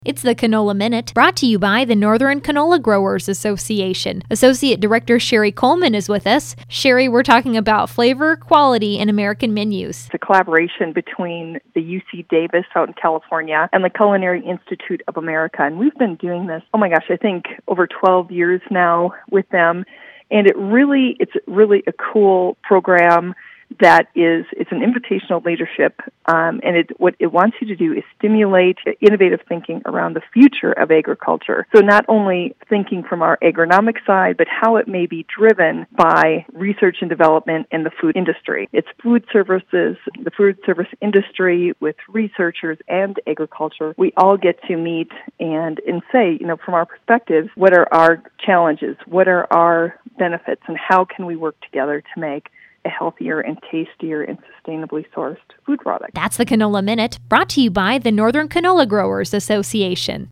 It's the Canola Minute, brought to you by the Northern Canola Growers Association. Associate Director Sherry Coleman is with us. Sherry, we're talking about flavor, quality, and American menus. It's a collaboration between the UC Davis out in California and the Culinary Institute of America. And we've been doing this, I think over 12 years now with them. And it's really a cool program that it's an invitational leadership, and what it wants you to do is stimulate innovative thinking around the future of agriculture. So not only thinking from our agronomic side, but how it may be driven by research and development in the food industry. It's food services, the food service industry with researchers and agriculture. We all get to meet and say, from our perspective, what are our challenges? What are our benefits? And how can we work together to make a healthier and tastier and sustainably sourced food product? That's the Canola Minute, brought to you by the Northern Canola Growers Association.